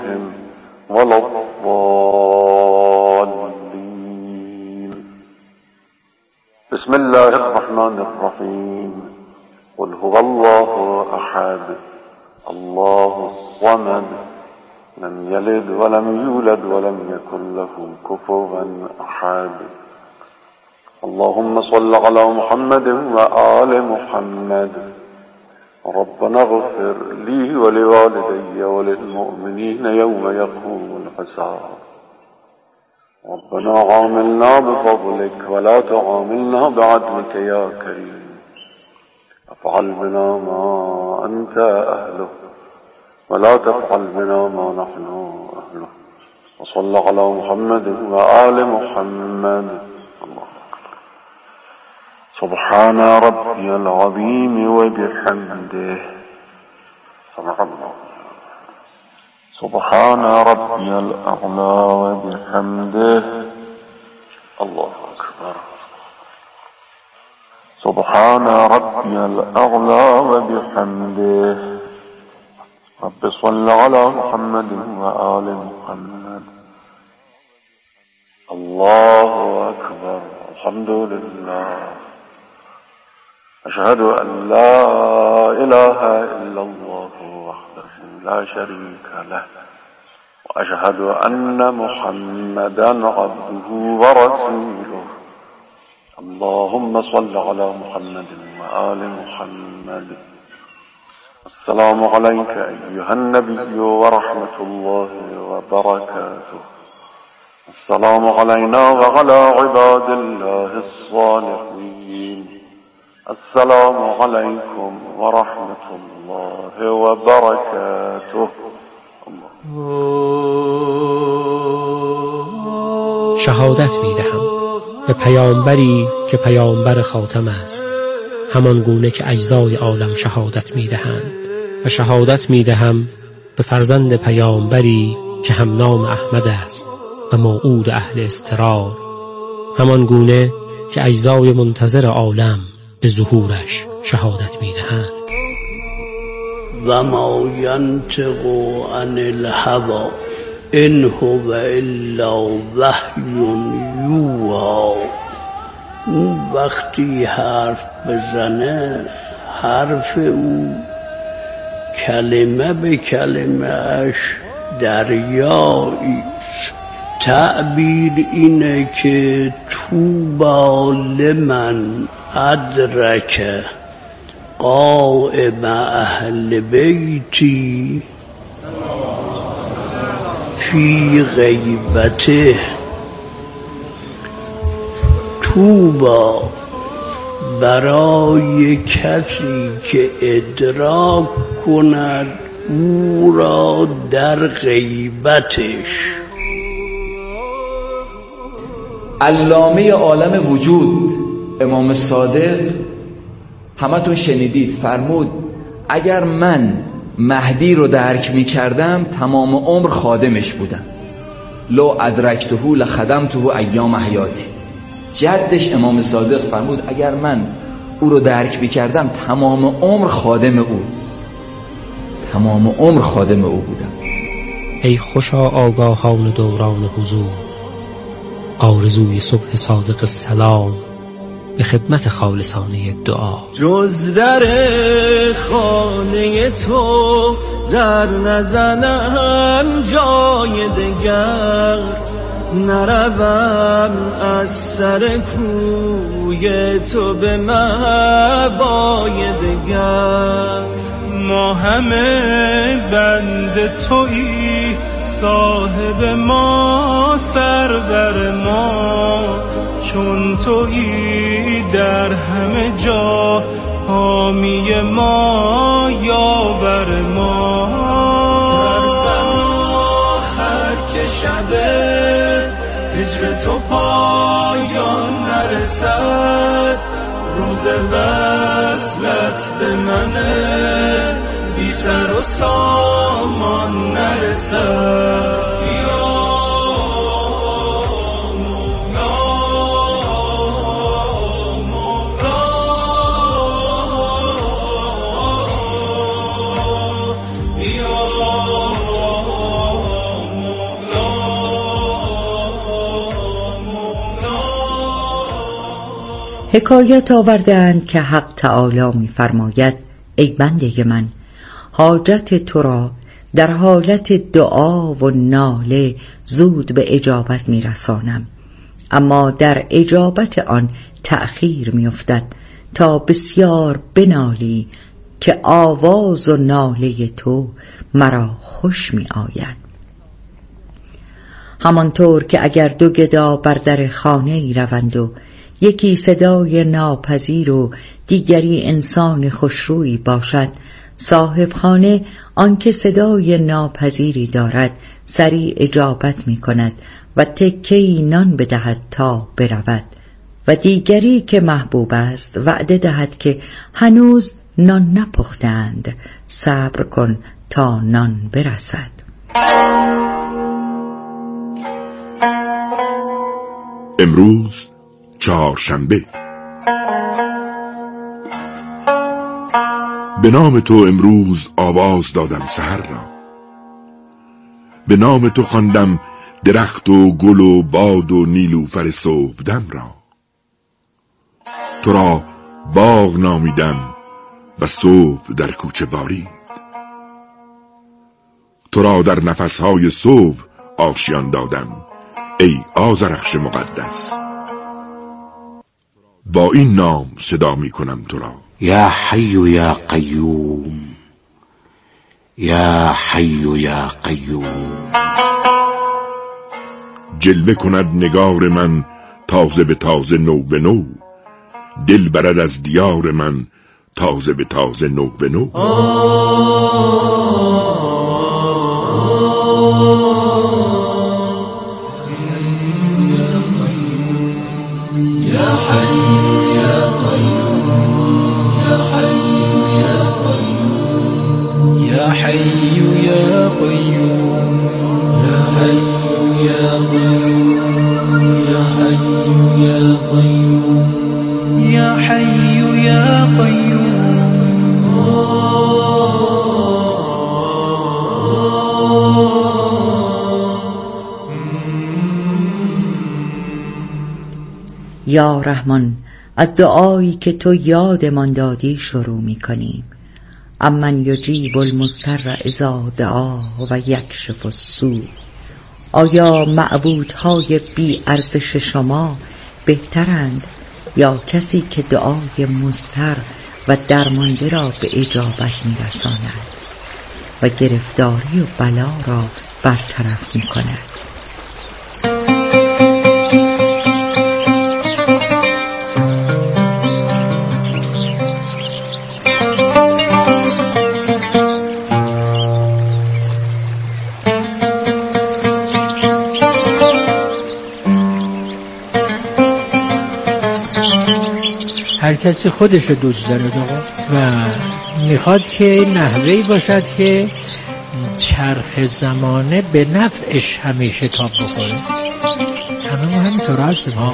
عليهم ولا الضالين. بسم الله الرحمن الرحيم. قل هو الله أحد الله الصمد لم يلد ولم يولد ولم يكن له كفوا أحد. اللهم صل على محمد وآل محمد. ربنا اغفر لي ولوالدي وللمؤمنين يوم يقوم الحساب. ربنا عاملنا بفضلك ولا تعاملنا بعدلك يا كريم. افعل بنا ما أنت أهله ولا تفعل بنا ما نحن أهله. وصلى على محمد وآل محمد. الله أكبر. سبحان ربي العظيم وبحمده. سبحان الله. سبحان ربي الأعلى وبحمده. الله أكبر. سبحان ربي الأعلى وبحمده. رب صل على محمد وآل محمد. الله أكبر. الحمد لله. أشهد أن لا إله إلا الله وحده لا شريك له وأشهد أن محمدا عبده ورسوله. اللهم صل على محمد وآل محمد. السلام عليك أيها النبي ورحمة الله وبركاته. السلام علينا وعلى عباد الله الصالحين. السلام عليكم ورحمة الله وبركاته. شهادت می‌دهم به پیامبری که پیامبر خاتم است، همان گونه که اجزای عالم شهادت می‌دهند، و شهادت می‌دهم به فرزند پیامبری که هم نام احمد است و موعود اهل استقرار، همان گونه که اجزای منتظر عالم به ظهورش شهادت می‌دهند. و ما ینطق عن الهوی ان هو الا وحی یوحی. او وقتی حرف بزنه، حرف او کلمه به کلمه اش دریایی است. تعبیر اینه که طوبی لمن ادرک قائم اهل بیتی فی غیبته. طوبی برای کسی که ادراک کند او را در غیبتش. علامه عالم وجود امام صادق همتون شنیدید فرمود اگر من مهدی رو درک می کردم تمام عمر خادمش بودم. لو ادرکته لخدمته ایام حیاتی. جدش امام صادق فرمود اگر من او رو درک می کردم تمام عمر خادم او، تمام عمر خادم او بودم. ای خوشا آگاهان دوران حضور، آرزوی صبح صادق السلام به خدمت خالصانه دعا. جز در خانه تو در نزنم جای دگر، نروم از سر کوی تو به مأوای دگر. ما همه بند تویی، صاحب ما سرور ما، چون تویی در همه جا حامی ما یاور ما. ترسم آخر که شب هجر تو پایان نرسد، روز وصلت به من بی سر و سامان نرسد. حکایت آوردند که حق تعالی می فرماید ای بنده من، حاجت تو را در حالت دعا و ناله زود به اجابت می رسانم، اما در اجابت آن تأخیر می افتد تا بسیار بنالی که آواز و ناله تو مرا خوش می آید. همانطور که اگر دو گدا بر در خانه ای روند و یکی صدای ناپذیر و دیگری انسان خوشرویی باشد، صاحب خانه آنکه صدای ناپذیری دارد سریع اجابت می کند و تکه‌ای نان بدهد تا برود، و دیگری که محبوب است وعده دهد که هنوز نان نپختند، صبر کن تا نان برسد. امروز چهارشنبه. به نام تو امروز آواز دادم سحر را، به نام تو خواندم درخت و گل و باد و نیلوفر صبحدم را. تو را باغ نامیدم و صبح در کوچه بارید، تو را در نفسهای صبح آشیان دادم ای آذرخش مقدس. با این نام صدا می کنم تو را: یا حی یا قیوم، یا حی یا قیوم. جلوه کند نگار من تازه به تازه، نو به نو، دل برد از دیار من تازه به تازه، نو به نو. یا رحمان، از دعایی که تو یادمان دادی شروع می کنیم. امن یجیب المضطر اذا دعا و یکشف السوء. آیا معبودهای بی ارزش شما بهترند یا کسی که دعای مضطر و درمانده را به اجابت می رساند و گرفتاری و بلا را برطرف می کند؟ هر کسی خودشو دوست داره و میخواد که نحوهی باشد که چرخ زمانه به نفعش همیشه تاب بخوره. همه ما همینطور هستیم ها،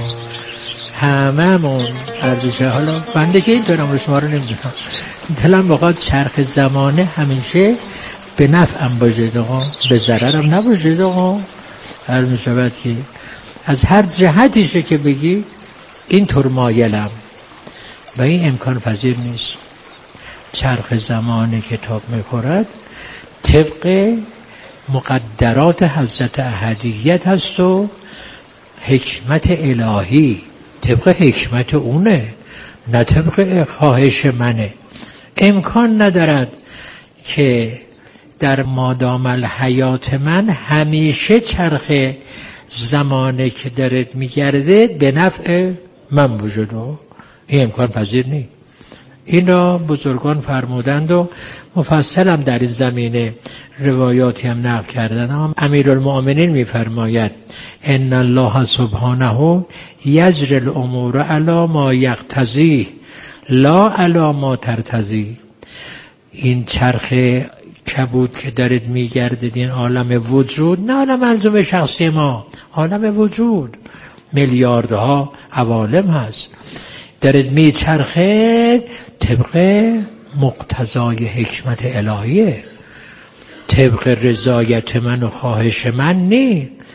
هممون اردوشه. حالا بنده که اینطورم رو شما رو نمیدونم، دلم بخواد چرخ زمانه همیشه به نفعم باشه به ضررم نباشه. هر میشود که از هر جهتیشه که بگی اینطور مایلم و این امکان پذیر نیست. چرخ زمان کتاب میخورد طبق مقدرات حضرت احدیت هست و حکمت الهی طبق حکمت اونه، نه طبق خواهش منه. امکان ندارد که در مادام الحیات من همیشه چرخ زمانه که دارد میگرده به نفع من وجود. این امکان پذیر نیست. این را بزرگان فرمودند و مفصل هم در این زمینه روایاتی هم نقل کردن. امیرالمؤمنین میفرماید ان الله سبحانه یجری الامور علی ما یقتضی لا علی ما ترتضی. این چرخ کبود که دارید میگردید، این عالم وجود، نه عالم منظوم شخصی ما، عالم وجود میلیاردها عوالم هست، دارید میچرخه طبق مقتضای حکمت الهیه، طبق رضایت من و خواهش من نی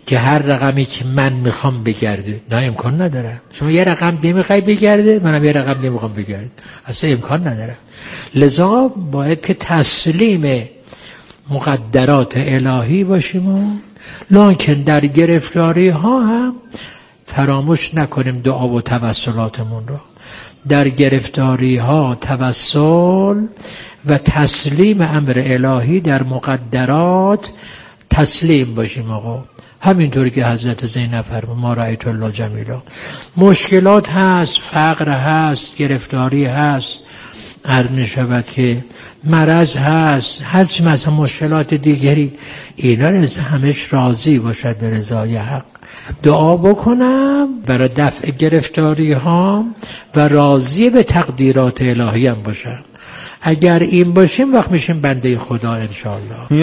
که هر رقمی که من میخوام بگرده. نه، امکان نداره. شما یه رقم نمیخوای بگرده، منم یه رقم نمیخوام بگرده، اصلا امکان نداره. لذا باید که تسلیم مقدرات الهی باشیم، لکن در گرفتاری ها هم فراموش نکنیم دعا و توسلاتمون رو. در گرفتاری ها توسل و تسلیم امر الهی در مقدرات تسلیم باشیم. آقا همینطوری که حضرت زینب فرمود ما رأیت الله جمیلا. مشکلات هست، فقر هست، گرفتاری هست، عرض می شود که مرض هست، هرچی مثلا مشکلات دیگری، اینا همش راضی باشد به رضای حق. دعا بکنم برای دفع گرفتاری ها و راضی به تقدیرات الهی هم باشم. اگر این باشیم وقت میشیم بنده خدا انشاءالله.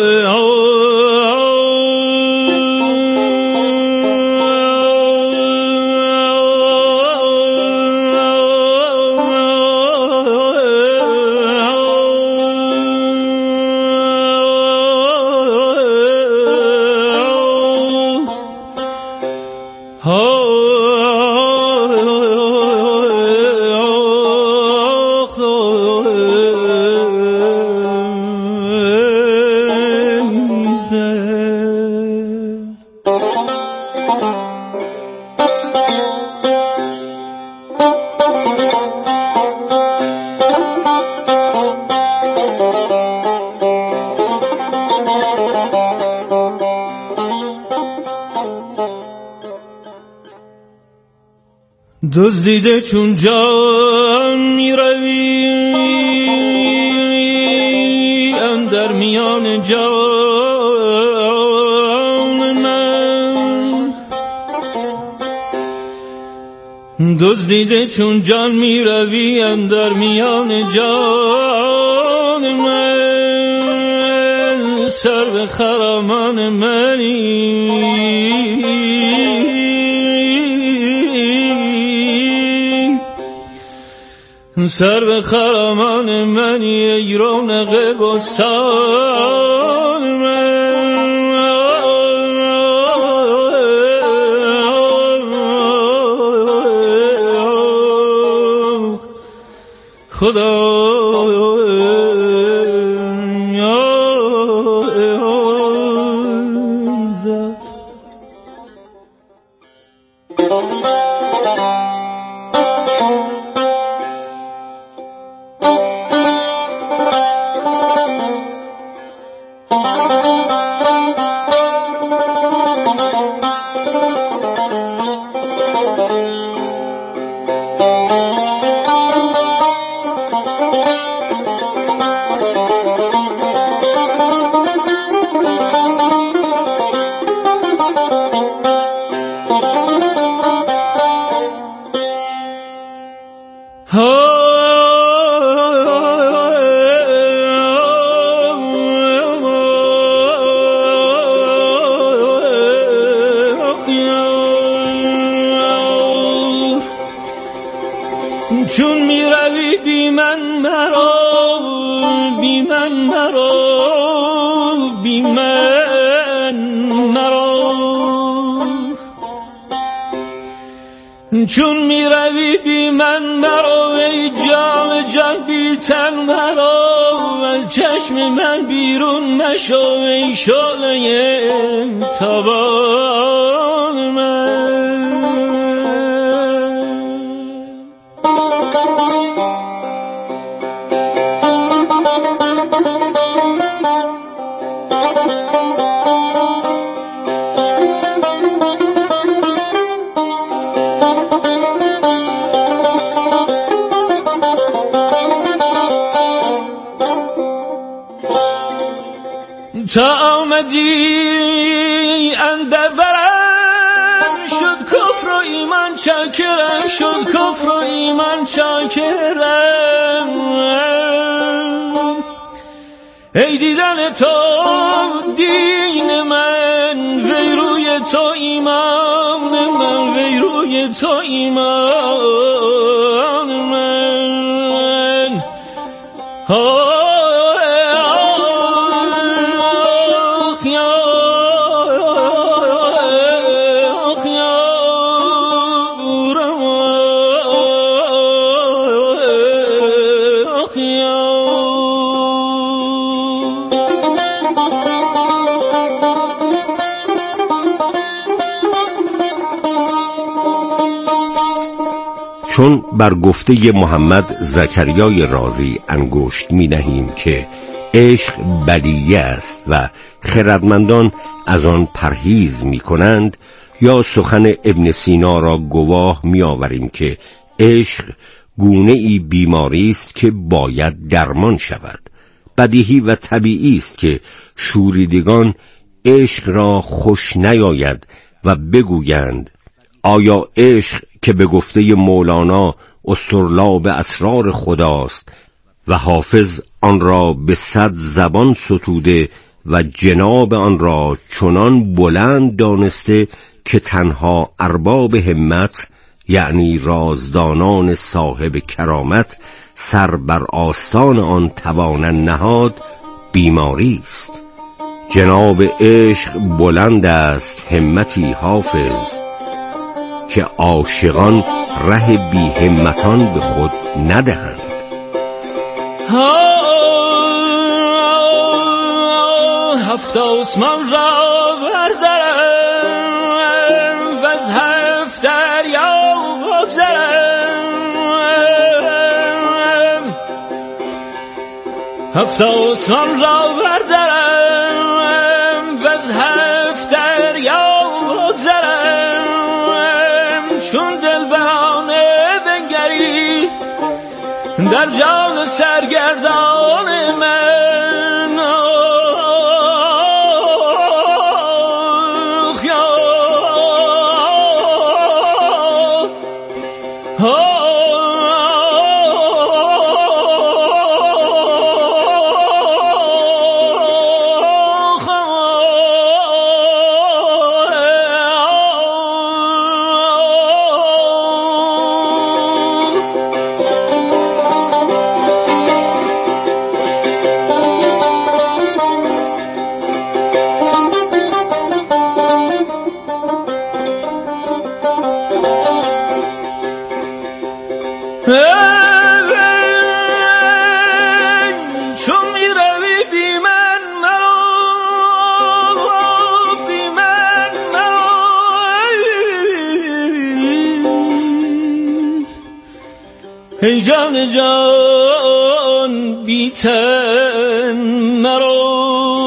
دزدیده چون جان می روی اندر میان جان من، دزدیده چون جان می روی اندر میان جان من، سر به خرامان منی سر به خرامان منی ای رونق بستان من. خدا چون می روی بی من مرا، بی من مرا، بی من مرا، چون می روی بی من مرا ای جان جان بی تن مرا، از چشم من بیرون مشو ای شعله تابان من. تا آمدی اندر برم شد کفر و ایمان چاکرم، شد کفر و ایمان چاکرم. ای دیدن تو دین من، وی روی تو ایمان من، وی روی تو ایمان من. چون بر گفته محمد زکریای رازی انگشت می نهیم که عشق بلیه است و خردمندان از آن پرهیز می کنند، یا سخن ابن سینا را گواه می آوریم که عشق گونه ای بیماری است که باید درمان شود. بدیهی و طبیعی است که شوریدگان عشق را خوش نیاید و بگویند آیا عشق که به گفته مولانا اسطرلاب اسرار خداست و حافظ آن را به 100 زبان ستوده و جناب آن را چنان بلند دانسته که تنها ارباب همت یعنی رازدانان صاحب کرامت سر بر آستان آن توانند نهاد، بیماری است. جناب عشق بلند است همتی حافظ، که عاشقان ره بی همتان به خود ندهند. هفت آسمان را بردارم و از 7 دریا بگذرم. هفت آسمان را بردارم و از 7 دریا بگذرم. چون دلبرانه بنگری در جان سرگردان من، ای جان جان بی تن مرا،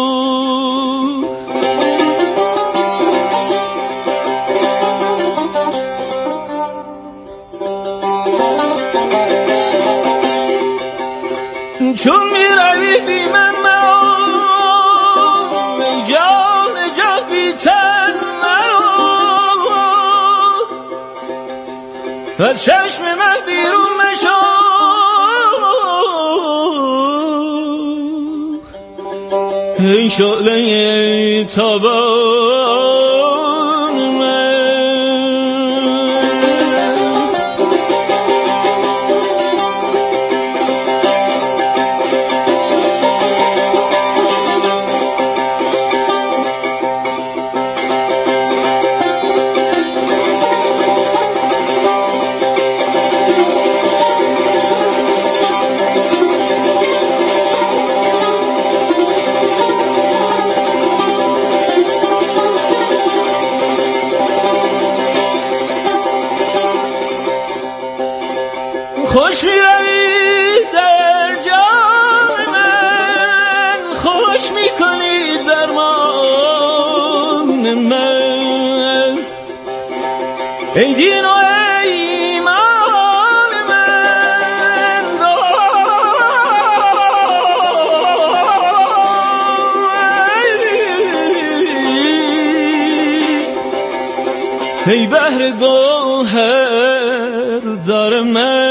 چون می روی بی من مرا. ای جان جان بی تن مرا، و چشم من بیرون مشو. ای شعله تابان من، خوش می روی در جان من، خوش می کنی درمان من. ای دین و ایمان من، ای بحر گوهر دار من.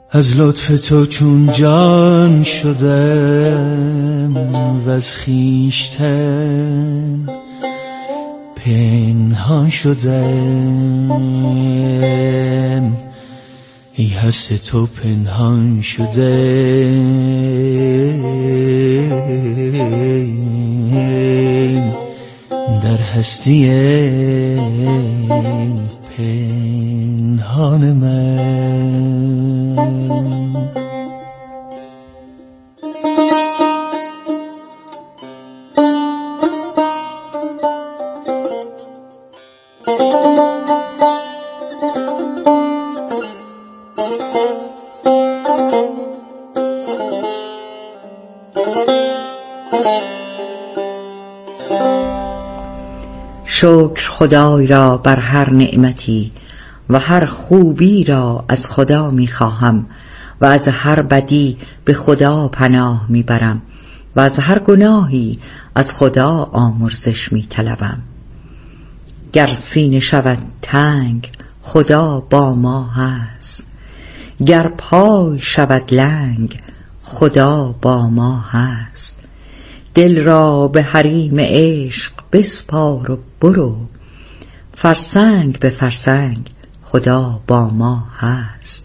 از لطف تو چون جان شدم و از خویشتن پنهان شدم، ای هست تو پنهان شدم در هستی پنهان من. شکر خدای را بر هر نعمتی و هر خوبی را از خدا می خواهم و از هر بدی به خدا پناه می برم و از هر گناهی از خدا آمرزش می طلبم. گر سینه شود تنگ خدا با ما هست، گر پای شود لنگ خدا با ما هست. دل را به حریم عشق بسپار و برو، فرسنگ به فرسنگ خدا با ما هست.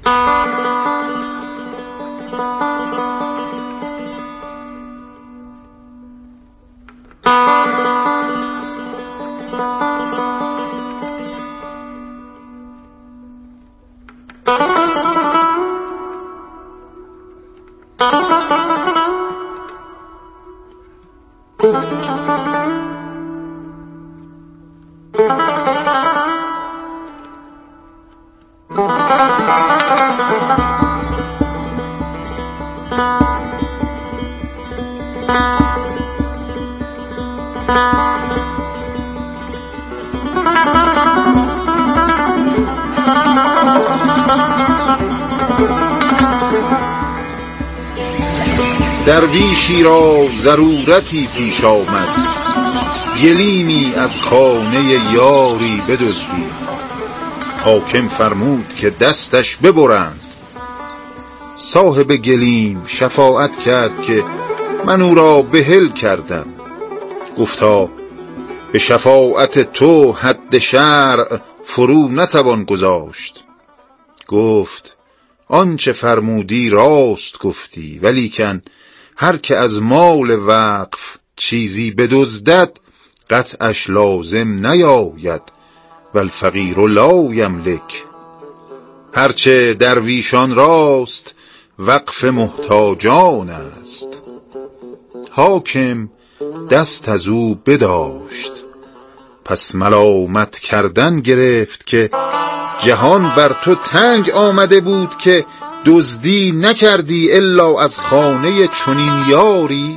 درویشی را ضرورتی پیش آمد، گلیمی از خانه یاری بدزدید. حاکم فرمود که دستش ببرند. صاحب گلیم شفاعت کرد که من او را بحل کردم. گفتا به شفاعت تو حد شرع فرو نتوان گذاشت. گفت آنچه فرمودی راست گفتی، ولیکن هر که از مال وقف چیزی بدزدد قطعش لازم نیاید و الفقیر لا یملک. هرچه درویشان راست وقف محتاجان است. حاکم دست از او بداشت، پس ملامت کردن گرفت که جهان بر تو تنگ آمده بود که دزدی نکردی الا از خانه چنین یاری.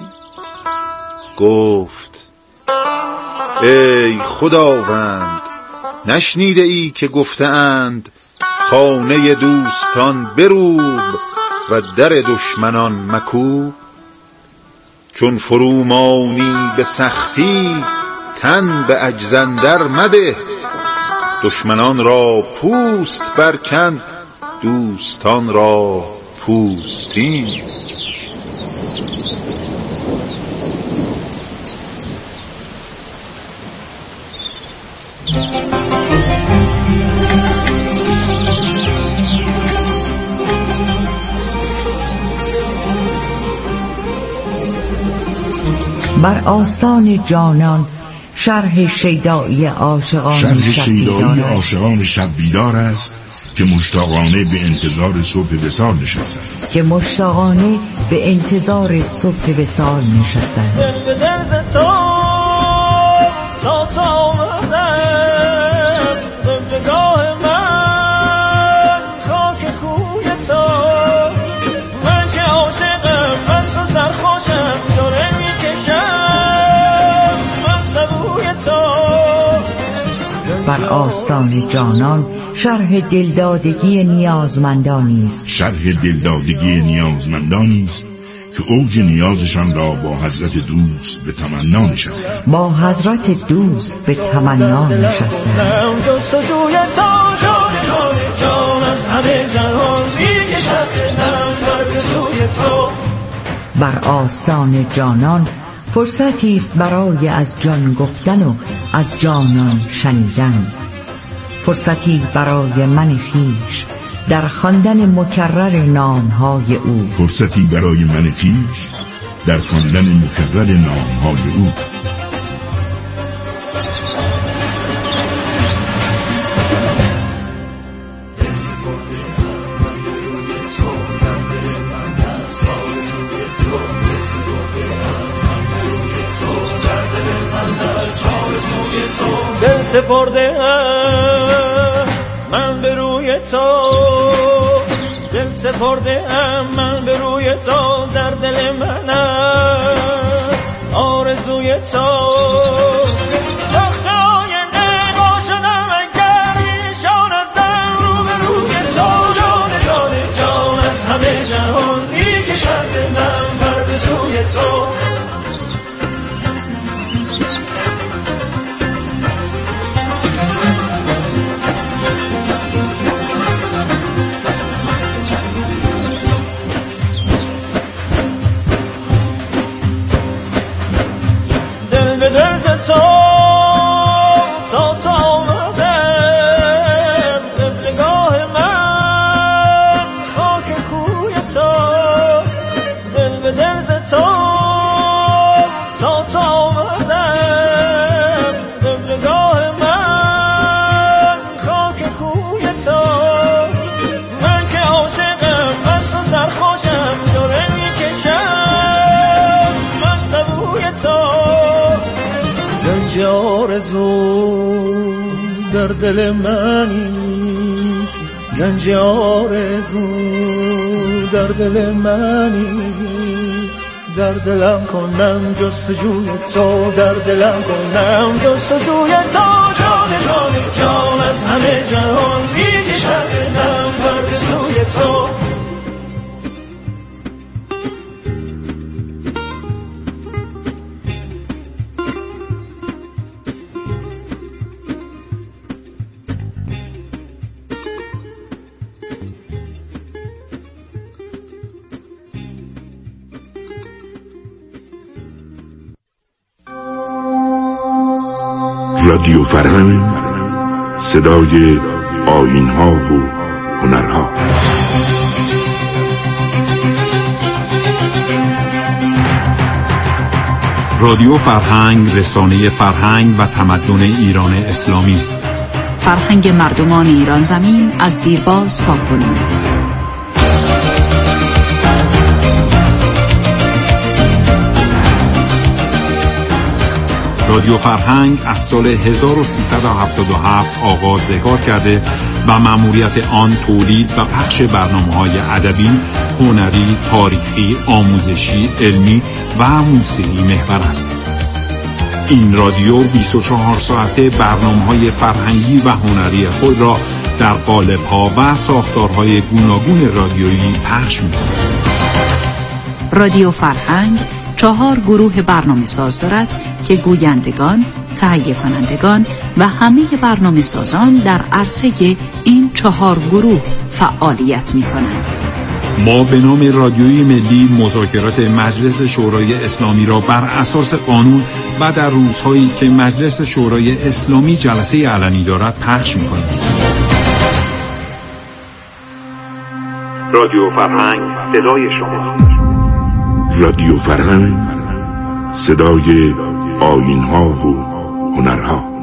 گفت ای خداوند، نشنیده ای که گفتند خانه دوستان بروب و در دشمنان مکوب؟ چون فرومانی به سختی تن به عجز اندر مده. دشمنان را پوست برکن دوستان را پوستین. بر آستان جانان شرح شیدایی عاشقان شب بیدار است که مشتاقانه به انتظار صبح وصال نشستند. بر آستان جانان شرح دلدادگی نیازمندانی است که اوج نیازشان را با حضرت دوست به تمنا نشستند. تو. بر آستان جانان فرصتی است برای از جان گفتن و از جانان شنیدن، فرصتی برای من خویش در خواندن مکرر نامهای او، فرصتی برای من خویش در خواندن مکرر نامهای او. دل سپرده من به روی تو، دل سپرده من به روی تو، در دل من است آرزوی تو. تختای نگاه شدم اگر نشاندم رو به روی تو، جان جان جان از همه جهان میکشد دلم بر به سوی تو. آرزو در دل منی، گنج آرزو در دل منی، در دلم کنم جستجوی تو، در دلم کنم جستجوی تو. جان جان جان از همه جهان میکشد دلم بر به سوی تو. رادیو فرهنگ، صدای آیین‌ها و هنرها. رادیو فرهنگ رسانه فرهنگ و تمدن ایران اسلامی است. فرهنگ مردمان ایران زمین از دیرباز تا کنون. رادیو فرهنگ از سال 1377 آغاز به کار کرده و مأموریت آن تولید و پخش برنامه‌های ادبی، هنری، تاریخی، آموزشی، علمی و موسیقی محور است. این رادیو 24 ساعته برنامه‌های فرهنگی و هنری خود را در قالب‌ها و ساختارهای گوناگون رادیویی پخش می‌کند. رادیو فرهنگ 4 گروه برنامه ساز دارد که گویندگان، تهیه کنندگان و همه برنامه سازان در عرصه این 4 گروه فعالیت می کنند. ما به نام رادیوی ملی مذاکرات مجلس شورای اسلامی را بر اساس قانون و در روزهایی که مجلس شورای اسلامی جلسه علنی دارد پخش می کنیم. رادیو فرهنگ، صدای شما. رادیو فرهنگ، صدای آیین‌ها و هنرها.